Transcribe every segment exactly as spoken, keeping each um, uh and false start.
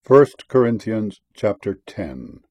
First Corinthians chapter ten.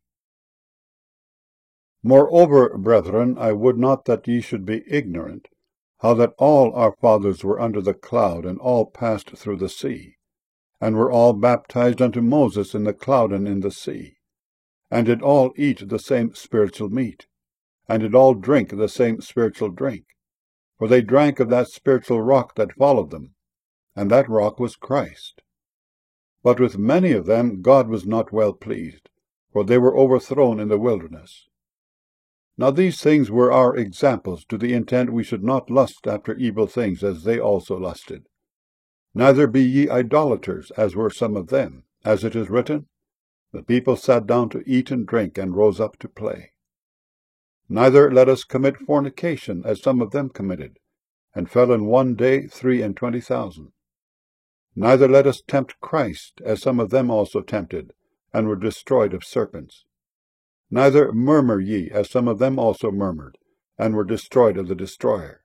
Moreover, brethren, I would not that ye should be ignorant, how that all our fathers were under the cloud, and all passed through the sea, and were all baptized unto Moses in the cloud and in the sea, and did all eat the same spiritual meat, and did all drink the same spiritual drink. For they drank of that spiritual rock that followed them, and that rock was Christ. But with many of them God was not well pleased, for they were overthrown in the wilderness. Now these things were our examples, to the intent we should not lust after evil things, as they also lusted. Neither be ye idolaters, as were some of them, as it is written, The people sat down to eat and drink, and rose up to play. Neither let us commit fornication, as some of them committed, and fell in one day three and twenty thousand. Neither let us tempt Christ, as some of them also tempted, and were destroyed of serpents. Neither murmur ye, as some of them also murmured, and were destroyed of the destroyer.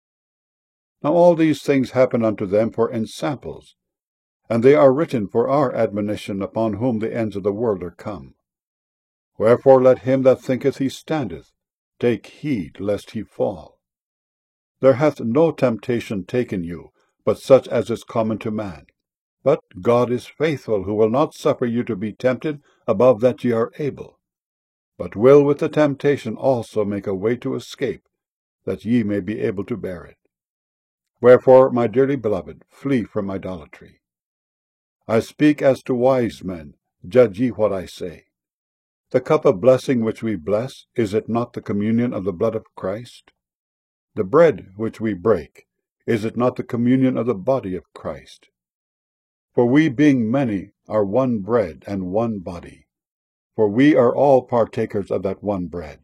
Now all these things happen unto them for ensamples, and they are written for our admonition, upon whom the ends of the world are come. Wherefore let him that thinketh he standeth take heed lest he fall. There hath no temptation taken you, but such as is common to man. But God is faithful, who will not suffer you to be tempted above that ye are able, but will with the temptation also make a way to escape, that ye may be able to bear it. Wherefore, my dearly beloved, flee from idolatry. I speak as to wise men, judge ye what I say. The cup of blessing which we bless, is it not the communion of the blood of Christ? The bread which we break, is it not the communion of the body of Christ? For we, being many, are one bread and one body, for we are all partakers of that one bread.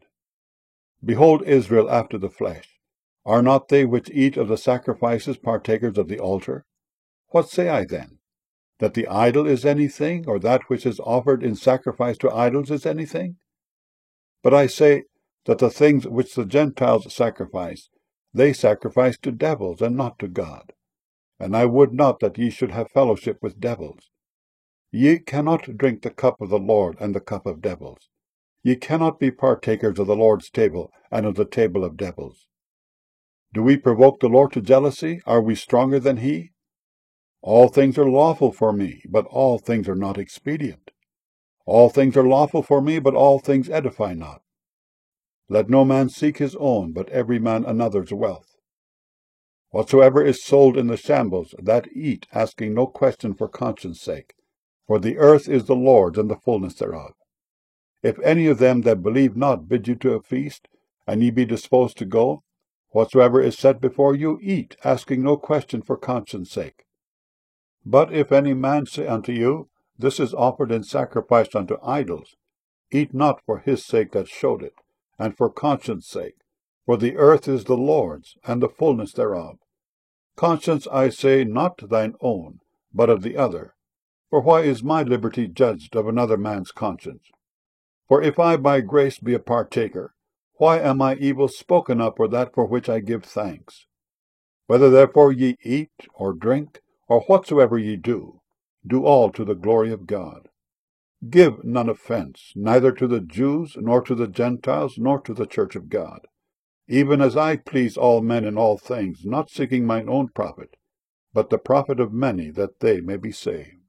Behold Israel after the flesh. Are not they which eat of the sacrifices partakers of the altar? What say I then? That the idol is anything, or that which is offered in sacrifice to idols is anything? But I say that the things which the Gentiles sacrifice, they sacrifice to devils, and not to God. And I would not that ye should have fellowship with devils. Ye cannot drink the cup of the Lord and the cup of devils. Ye cannot be partakers of the Lord's table and of the table of devils. Do we provoke the Lord to jealousy? Are we stronger than he? All things are lawful for me, but all things are not expedient. All things are lawful for me, but all things edify not. Let no man seek his own, but every man another's wealth. Whatsoever is sold in the shambles, that eat, asking no question for conscience sake. For the earth is the Lord's, and the fullness thereof. If any of them that believe not bid you to a feast, and ye be disposed to go, whatsoever is set before you, eat, asking no question for conscience sake. But if any man say unto you, This is offered and sacrificed unto idols, eat not for his sake that showed it, and for conscience sake, for the earth is the Lord's, and the fullness thereof. Conscience, I say, not thine own, but of the other. For why is my liberty judged of another man's conscience? For if I by grace be a partaker, why am I evil spoken of for that for which I give thanks? Whether therefore ye eat, or drink, or whatsoever ye do, do all to the glory of God. Give none offense, neither to the Jews, nor to the Gentiles, nor to the church of God, even as I please all men in all things, not seeking mine own profit, but the profit of many, that they may be saved.